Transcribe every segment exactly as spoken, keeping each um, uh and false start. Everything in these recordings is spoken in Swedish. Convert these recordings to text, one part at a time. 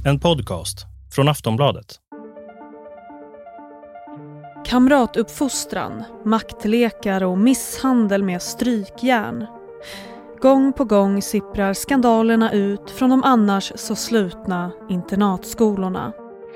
En podcast från Aftonbladet. Kamratuppfostran, maktlekar och misshandel med strykjärn. Gång på gång sipprar skandalerna ut från de annars så slutna internatskolorna.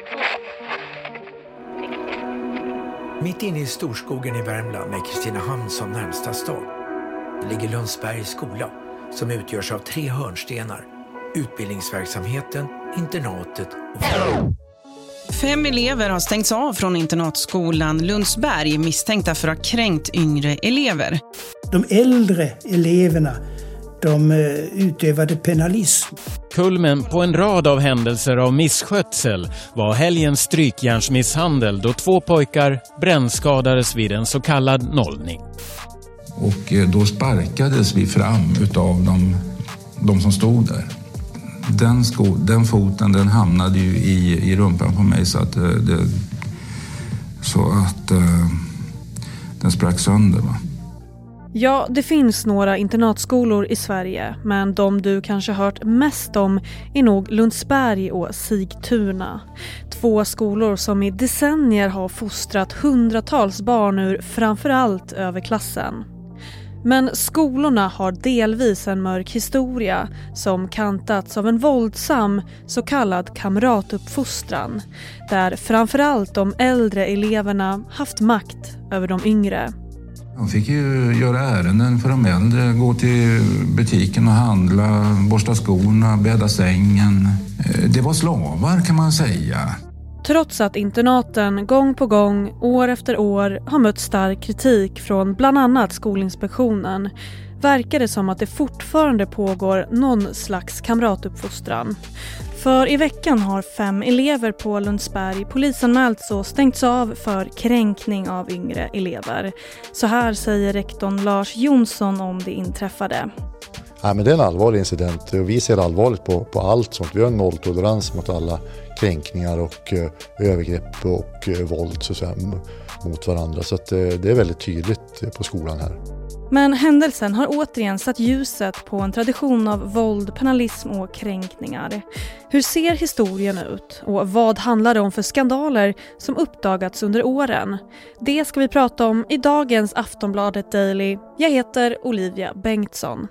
Mitt inne i storskogen i Värmland med Kristinehamn som närmsta stad ligger Lundsbergs skola som utgörs av tre hörnstenar: utbildningsverksamheten, internatet och skolan. Fem elever har stängts av från internatskolan Lundsberg misstänkta för att ha kränkt yngre elever. De äldre eleverna, de utövade penalism. Kulmen på en rad av händelser av misskötsel var helgens strykjärnsmisshandel då två pojkar brännskadades vid en så kallad nollning. Och då sparkades vi fram utav de, de som stod där. Den, sko, den foten den hamnade ju i, i rumpan på mig så att, det, så att uh, den sprack sönder. Va? Ja, det finns några internatskolor i Sverige, men de du kanske hört mest om är nog Lundsberg och Sigtuna. Två skolor som i decennier har fostrat hundratals barn ur framförallt överklassen. Men skolorna har delvis en mörk historia som kantats av en våldsam så kallad kamratuppfostran, där framförallt de äldre eleverna haft makt över de yngre. De fick ju göra ärenden för de äldre, gå till butiken och handla, borsta skorna, bädda sängen. Det var slavar kan man säga. Trots att internaten gång på gång, år efter år, har mött stark kritik från bland annat Skolinspektionen, verkar det som att det fortfarande pågår någon slags kamratuppfostran. För i veckan har fem elever på Lundsberg polisanmälts och stängts av för kränkning av yngre elever. Så här säger rektorn Lars Jonsson om det inträffade. Ja, men det är en allvarlig incident och vi ser allvarligt på, på allt sånt. Vi har en nolltolerans mot alla kränkningar och eh, övergrepp och eh, våld så att säga, mot varandra. Så att, eh, det är väldigt tydligt eh, på skolan här. Men händelsen har återigen satt ljuset på en tradition av våld, penalism och kränkningar. Hur ser historien ut och vad handlar det om för skandaler som uppdagats under åren? Det ska vi prata om i dagens Aftonbladet Daily. Jag heter Olivia Bengtsson.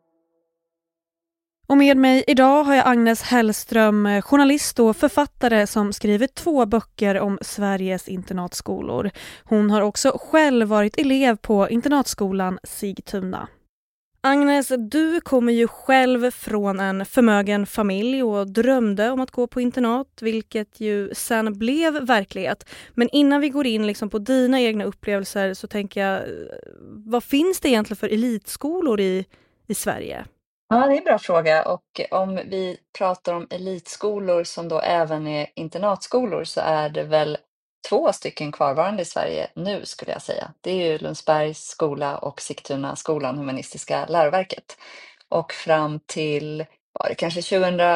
Och med mig idag har jag Agnes Hellström, journalist och författare som skrivit två böcker om Sveriges internatskolor. Hon har också själv varit elev på internatskolan Sigtuna. Agnes, du kommer ju själv från en förmögen familj och drömde om att gå på internat, vilket ju sen blev verklighet. Men innan vi går in liksom på dina egna upplevelser så tänker jag, vad finns det egentligen för elitskolor i, i Sverige? Ja, det är en bra fråga, och om vi pratar om elitskolor som då även är internatskolor så är det väl två stycken kvarvarande i Sverige nu skulle jag säga. Det är ju Lundsbergs skola och Sigtuna skolan, humanistiska läroverket. Och fram till var det kanske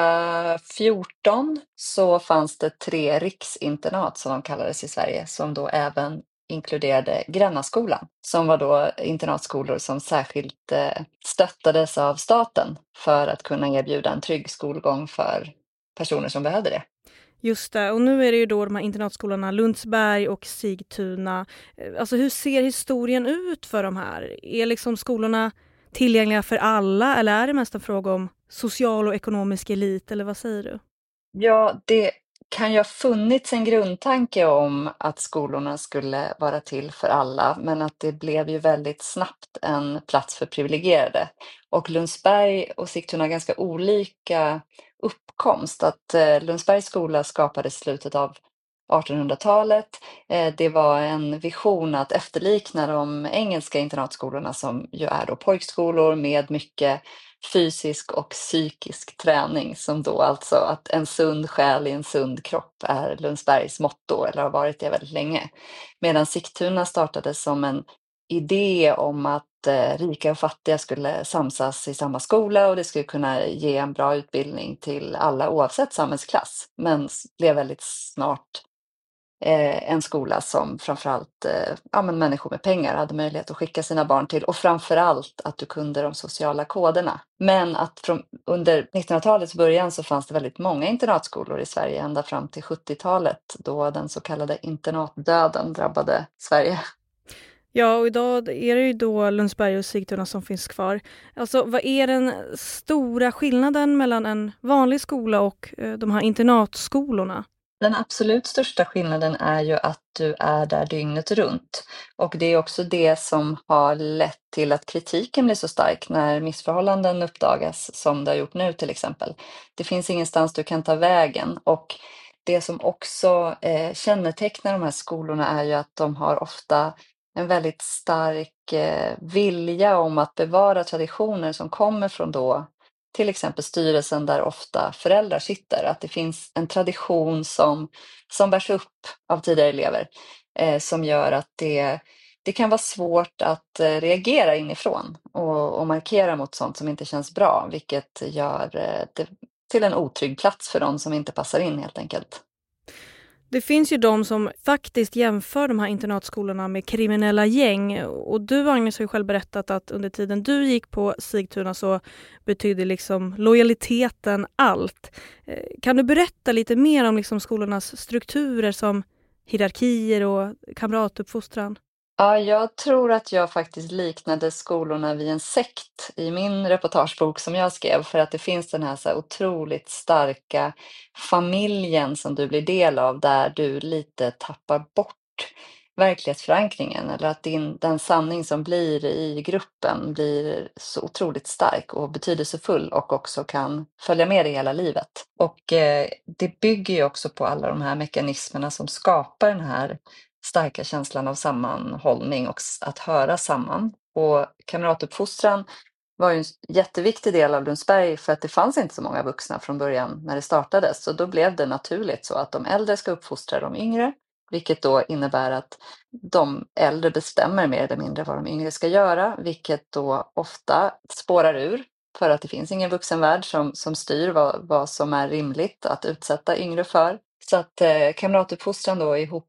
tjugohundrafjorton så fanns det tre riksinternat som de kallades i Sverige som då även inkluderade Grännaskolan som var då internatskolor som särskilt eh, stöttades av staten för att kunna erbjuda en trygg skolgång för personer som behövde det. Just det, och nu är det ju då de här internatskolorna Lundsberg och Sigtuna. Alltså hur ser historien ut för de här? Är liksom skolorna tillgängliga för alla eller är det mest en fråga om social och ekonomisk elit eller vad säger du? Ja, det kan ju ha funnits en grundtanke om att skolorna skulle vara till för alla, men att det blev ju väldigt snabbt en plats för privilegierade. Och Lundsberg och Sigtuna har ganska olika uppkomst. Att eh, Lundsbergs skola skapades i slutet av artonhundratalet. Eh, det var en vision att efterlikna de engelska internatskolorna som ju är då pojkskolor med mycket fysisk och psykisk träning, som då alltså att en sund själ i en sund kropp är Lundsbergs motto eller har varit det väldigt länge. Medan Sigtuna startade som en idé om att eh, rika och fattiga skulle samsas i samma skola och det skulle kunna ge en bra utbildning till alla oavsett samhällsklass. Men blev väldigt snart eh, en skola som framförallt eh, ja, men människor med pengar hade möjlighet att skicka sina barn till, och framförallt att du kunde de sociala koderna. Men att från, under nittonhundratalets början så fanns det väldigt många internatskolor i Sverige ända fram till sjuttiotalet, då den så kallade internatdöden drabbade Sverige. Ja, och idag är det ju då Lundsberg och Sigtuna som finns kvar. Alltså, vad är den stora skillnaden mellan en vanlig skola och eh, de här internatskolorna? Den absolut största skillnaden är ju att du är där dygnet runt. Och det är också det som har lett till att kritiken blir så stark när missförhållanden uppdagas, som det har gjort nu till exempel. Det finns ingenstans du kan ta vägen, och det som också eh, kännetecknar de här skolorna är ju att de har ofta en väldigt stark eh, vilja om att bevara traditioner som kommer från då till exempel styrelsen där ofta föräldrar sitter. Att det finns en tradition som, som bärs upp av tidigare elever eh, som gör att det, det kan vara svårt att eh, reagera inifrån och, och markera mot sånt som inte känns bra, vilket gör eh, det till en otrygg plats för de som inte passar in helt enkelt. Det finns ju de som faktiskt jämför de här internatskolorna med kriminella gäng. Och du, Agnes, har ju själv berättat att under tiden du gick på Sigtuna så betydde liksom lojaliteten allt. Kan du berätta lite mer om liksom skolornas strukturer som hierarkier och kamratuppfostran? Ja, jag tror att jag faktiskt liknade skolorna vid en sekt i min reportagebok som jag skrev, för att det finns den här så här otroligt starka familjen som du blir del av, där du lite tappar bort verklighetsförankringen, eller att din, den sanning som blir i gruppen blir så otroligt stark och betydelsefull och också kan följa med dig hela livet. Och eh, det bygger ju också på alla de här mekanismerna som skapar den här starka känslan av sammanhållning och att höra samman. Och kamratuppfostran var ju en jätteviktig del av Lundsberg, för att det fanns inte så många vuxna från början när det startades. Så då blev det naturligt så att de äldre ska uppfostra de yngre, vilket då innebär att de äldre bestämmer mer eller mindre vad de yngre ska göra, vilket då ofta spårar ur, för att det finns ingen vuxenvärld som, som styr vad, vad som är rimligt att utsätta yngre för. Så att eh, kamratuppfostran då ihop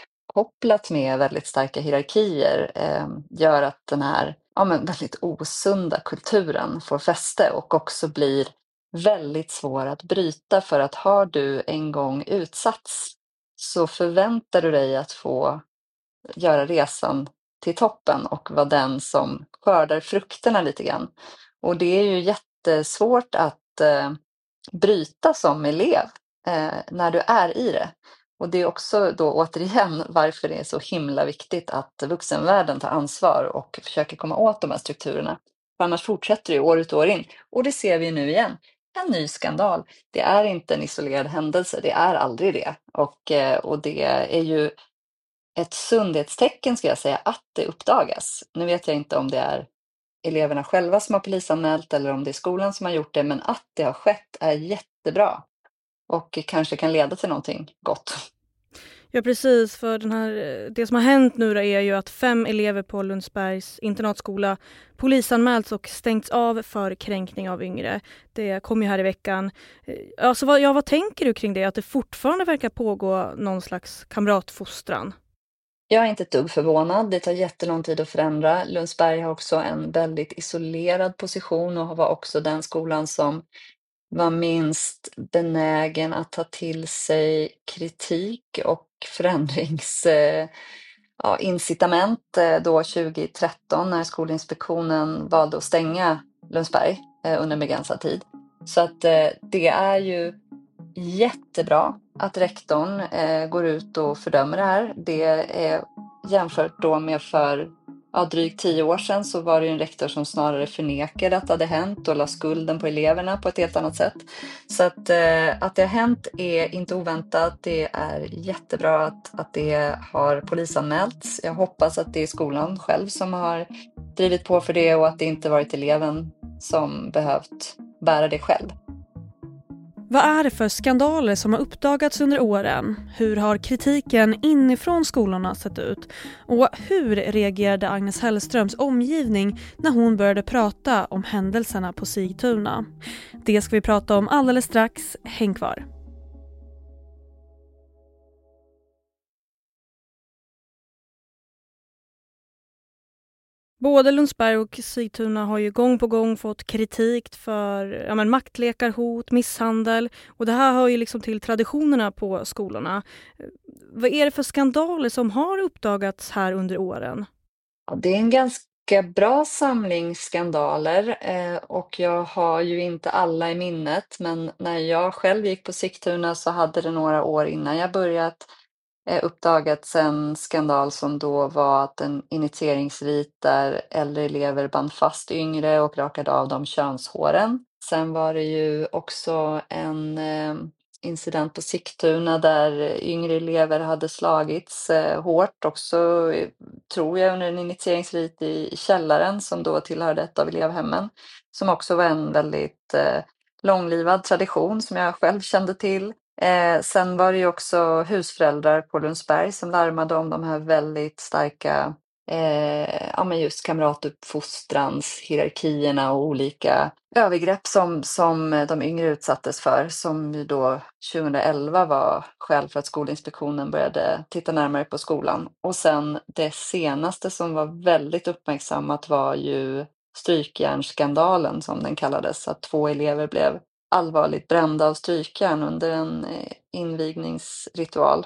kopplat med väldigt starka hierarkier eh, gör att den här ja, men väldigt osunda kulturen får fäste och också blir väldigt svår att bryta, för att har du en gång utsatts så förväntar du dig att få göra resan till toppen och vara den som skördar frukterna lite grann. Och det är ju jättesvårt att eh, bryta som elev eh, när du är i det. Och det är också då återigen varför det är så himla viktigt att vuxenvärlden tar ansvar och försöker komma åt de här strukturerna. För annars fortsätter det år ut och år in. Och det ser vi nu igen. En ny skandal. Det är inte en isolerad händelse. Det är aldrig det. Och, och det är ju ett sundhetstecken, ska jag säga, att det uppdagas. Nu vet jag inte om det är eleverna själva som har polisanmält eller om det är skolan som har gjort det. Men att det har skett är jättebra. Och kanske kan leda till någonting gott. Ja, precis. För den här, det som har hänt nu då är ju att fem elever på Lundsbergs internatskola polisanmälts och stängts av för kränkning av yngre. Det kom ju här i veckan. Alltså, vad, ja, vad tänker du kring det? Att det fortfarande verkar pågå någon slags kamratfostran? Jag är inte ett dugg förvånad. Det tar jättelång tid att förändra. Lundsberg har också en väldigt isolerad position och var också den skolan som var minst benägen att ta till sig kritik och förändringsincitament ja, då tjugohundratretton när Skolinspektionen valde att stänga Lundsberg eh, under begränsad tid. Så att eh, det är ju jättebra att rektorn eh, går ut och fördömer det här. Det är jämfört då med för ja, drygt tio år sedan så var det en rektor som snarare förnekade att det hade hänt och la skulden på eleverna på ett helt annat sätt. Så att, eh, att det har hänt är inte oväntat. Det är jättebra att, att det har polisanmälts. Jag hoppas att det är skolan själv som har drivit på för det och att det inte varit eleven som behövt bära det själv. Vad är det för skandaler som har uppdagats under åren? Hur har kritiken inifrån skolorna sett ut? Och hur reagerade Agnes Hellströms omgivning när hon började prata om händelserna på Sigtuna? Det ska vi prata om alldeles strax. Häng kvar! Både Lundsberg och Sigtuna har ju gång på gång fått kritik för ja, men maktlekar, hot, misshandel. Och det här hör ju liksom till traditionerna på skolorna. Vad är det för skandaler som har uppdagats här under åren? Ja, det är en ganska bra samling skandaler eh, och jag har ju inte alla i minnet, men när jag själv gick på Sigtuna så hade det några år innan jag börjat eh, uppdagats en skandal som då var att en initieringsrit där äldre elever band fast yngre och rakade av dem könshåren. Sen var det ju också en eh, incident på Sigtuna där yngre elever hade slagits eh, hårt också, eh, tror jag, under en initieringsrit i, i källaren som då tillhörde ett av elevhemmen. Som också var en väldigt eh, långlivad tradition som jag själv kände till. Eh, sen var det ju också husföräldrar på Lundsberg som larmade om de här väldigt starka eh, ja, men just kamratuppfostrans hierarkierna och olika övergrepp som, som de yngre utsattes för, som ju då tjugoelva var skäl för att Skolinspektionen började titta närmare på skolan. Och sen det senaste som var väldigt uppmärksammat var ju strykjärnsskandalen som den kallades, att två elever blev allvarligt brända av strykjärn under en eh, invigningsritual.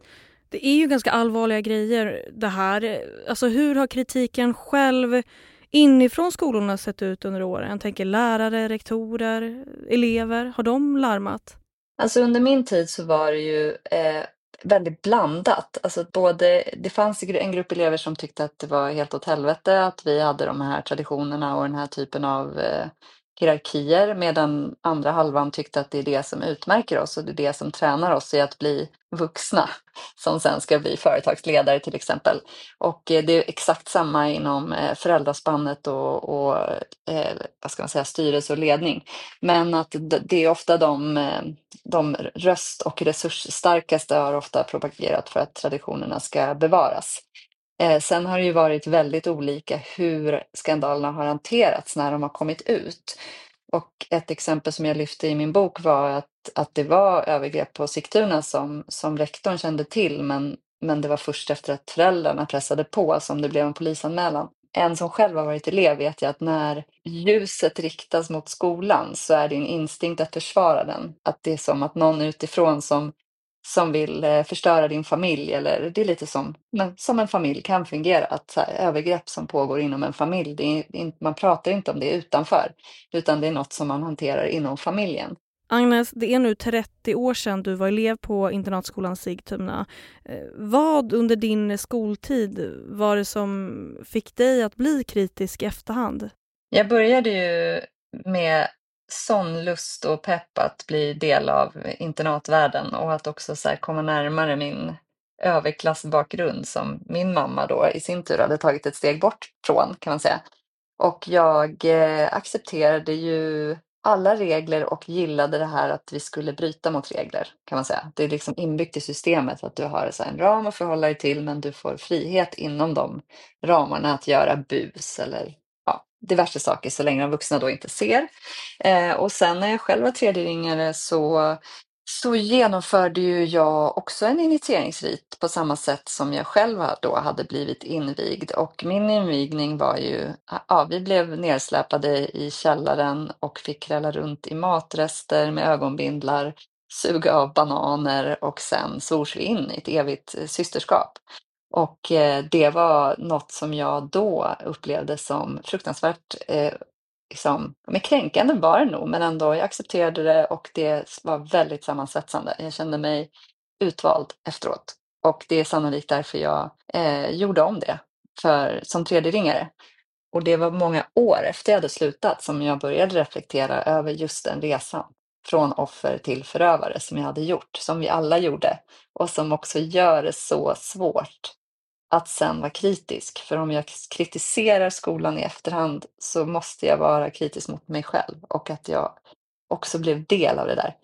Det är ju ganska allvarliga grejer det här. Alltså hur har kritiken själv inifrån skolorna sett ut under åren? Jag tänker lärare, rektorer, elever. Har de larmat? Alltså under min tid så var det ju eh, väldigt blandat. Alltså både, det fanns en grupp elever som tyckte att det var helt åt helvete att vi hade de här traditionerna och den här typen av eh, hierarkier, medan andra halvan tyckte att det är det som utmärker oss och det är det som tränar oss i att bli vuxna som sen ska bli företagsledare till exempel. Och eh, det är exakt samma inom eh, föräldraspannet och, och eh, vad ska man säga, styrelse och ledning. Men att d- det är ofta de, eh, de röst- och resursstarkaste har ofta propagerat för att traditionerna ska bevaras. Eh, sen har det ju varit väldigt olika hur skandalerna har hanterats när de har kommit ut. Och ett exempel som jag lyfte i min bok var att, att det var övergrepp på Sigtuna som, som rektorn kände till, men, men det var först efter att föräldrarna pressade på som det blev en polisanmälan. En som själv har varit elev vet jag att när ljuset riktas mot skolan så är det en instinkt att försvara den. Att det är som att någon utifrån som som vill eh, förstöra din familj, eller det är lite som, men som en familj kan fungera, att så här, övergrepp som pågår inom en familj, det är in, man pratar inte om det utanför, utan det är något som man hanterar inom familjen. Agnes, det är nu trettio år sedan du var elev på internatskolan Sigtuna. Eh, vad under din skoltid var det som fick dig att bli kritisk i efterhand? Jag började ju med sån lust och pepp att bli del av internatvärlden och att också så här komma närmare min överklassbakgrund som min mamma då i sin tur hade tagit ett steg bort från, kan man säga. Och jag eh, accepterade ju alla regler och gillade det här att vi skulle bryta mot regler, kan man säga. Det är liksom inbyggt i systemet att du har så här en ram att förhålla dig till, men du får frihet inom de ramarna att göra bus eller ja, diverse saker så länge de vuxna då inte ser. Eh, och sen när jag själv var tredjeringare så, så genomförde ju jag också en initieringsrit på samma sätt som jag själv då hade blivit invigd. Och min invigning var ju, ja, vi blev nersläpade i källaren och fick krälla runt i matrester med ögonbindlar, suga av bananer och sen svors vi in i ett evigt systerskap. Och eh, det var något som jag då upplevde som fruktansvärt eh, liksom, men kränkande var det nog, men ändå jag accepterade det och det var väldigt sammansvetsande. Jag kände mig utvald efteråt och det är sannolikt därför jag eh, gjorde om det för, som tredje ringare. Och det var många år efter jag hade slutat som jag började reflektera över just den resan från offer till förövare som jag hade gjort, som vi alla gjorde och som också gör det så svårt att sen vara kritisk. För om jag kritiserar skolan i efterhand så måste jag vara kritisk mot mig själv och att jag också blev del av det där.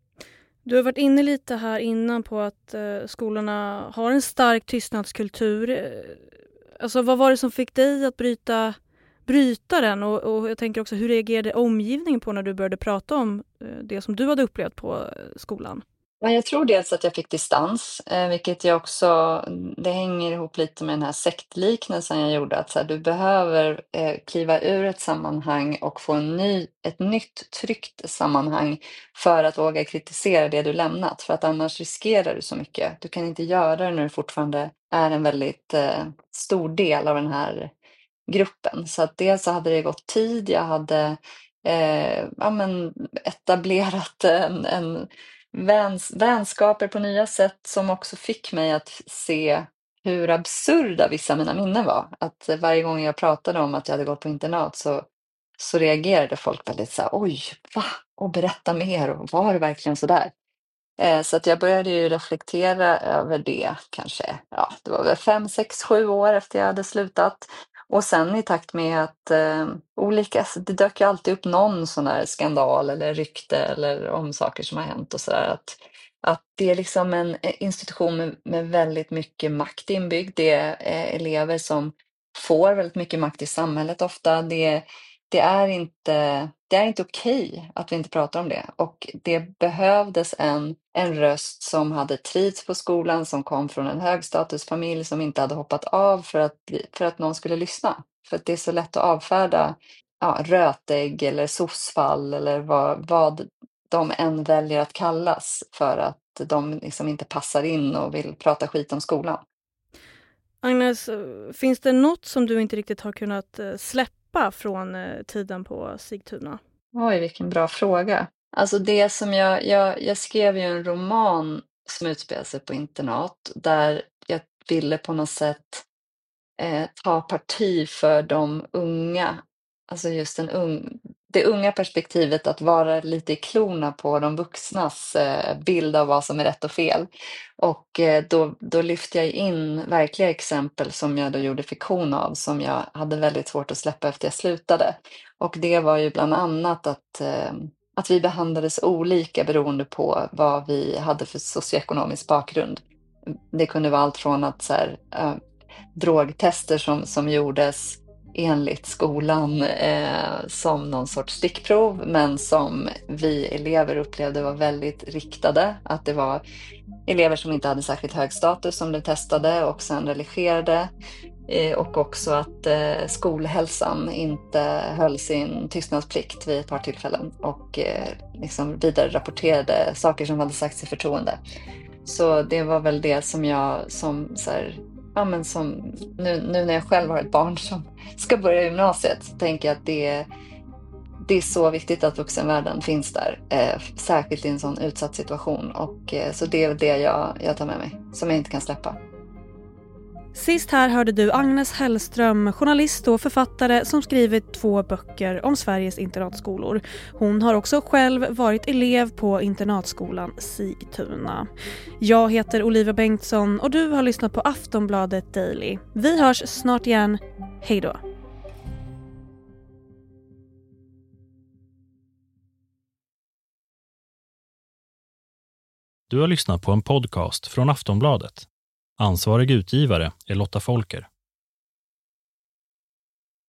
Du har varit inne lite här innan på att eh, skolorna har en stark tystnadskultur. Alltså vad var det som fick dig att bryta, bryta den? Och, och jag tänker också, hur reagerade omgivningen på när du började prata om eh, det som du hade upplevt på eh, skolan? Men jag tror dels att jag fick distans, eh, vilket jag också, det hänger ihop lite med den här sektliknelsen jag gjorde, att så här, du behöver eh, kliva ur ett sammanhang och få en ny, ett nytt tryggt sammanhang för att våga kritisera det du lämnat, för att annars riskerar du så mycket. Du kan inte göra det när du fortfarande är en väldigt eh, stor del av den här gruppen. Så att dels så hade det gått tid, jag hade eh, ja, men etablerat en, en väns, vänskaper på nya sätt som också fick mig att se hur absurda vissa av mina minnen var. Att varje gång jag pratade om att jag hade gått på internat så, så reagerade folk väldigt så här, oj, va? Och berätta mer, och var det verkligen så där? Eh, så att jag började ju reflektera över det kanske, ja, det var väl fem, sex, sju år efter jag hade slutat. Och sen i takt med att eh, olika, det dök ju alltid upp någon sån där skandal eller rykte eller om saker som har hänt och sådär. Att, att det är liksom en institution med, med väldigt mycket makt inbyggd. Det är eh, elever som får väldigt mycket makt i samhället ofta. Det, det är inte, det är inte okej att vi inte pratar om det. Och det behövdes en, en röst som hade trivts på skolan, som kom från en högstatusfamilj, som inte hade hoppat av för att, för att någon skulle lyssna. För att det är så lätt att avfärda ja, rötägg eller sossfall eller vad, vad de än väljer att kallas, för att de liksom inte passar in och vill prata skit om skolan. Agnes, finns det något som du inte riktigt har kunnat släppa från tiden på Sigtuna? Oj, vilken bra fråga. Alltså det som jag, jag, jag skrev ju en roman som utspelar sig på internat, där jag ville på något sätt eh, ta parti för de unga. Alltså just den ung, det unga perspektivet, att vara lite i klorna på de vuxnas eh, bild av vad som är rätt och fel. Och eh, då, då lyfte jag in verkliga exempel som jag då gjorde fiktion av, som jag hade väldigt svårt att släppa efter jag slutade. Och det var ju bland annat att, eh, att vi behandlades olika beroende på vad vi hade för socioekonomisk bakgrund. Det kunde vara allt från att så här, eh, drogtester som, som gjordes enligt skolan eh, som någon sorts stickprov, men som vi elever upplevde var väldigt riktade. Att det var elever som inte hade särskilt hög status som blev testade och sen religerade. Eh, och också att eh, skolhälsan inte höll sin tystnadsplikt vid ett par tillfällen och eh, liksom vidare rapporterade saker som hade sagts i förtroende. Så det var väl det som jag som så här, ja, men som nu, nu när jag själv har ett barn som ska börja gymnasiet, så tänker jag att det, det är så viktigt att vuxenvärlden finns där, eh, särskilt i en sån utsatt situation. Och, eh, så det är det jag, jag tar med mig, som jag inte kan släppa. Sist här hörde du Agnes Hellström, journalist och författare som skrivit två böcker om Sveriges internatskolor. Hon har också själv varit elev på internatskolan Sigtuna. Jag heter Olivia Bengtsson och du har lyssnat på Aftonbladet Daily. Vi hörs snart igen. Hej då! Du har lyssnat på en podcast från Aftonbladet. Ansvarig utgivare är Lotta Folker.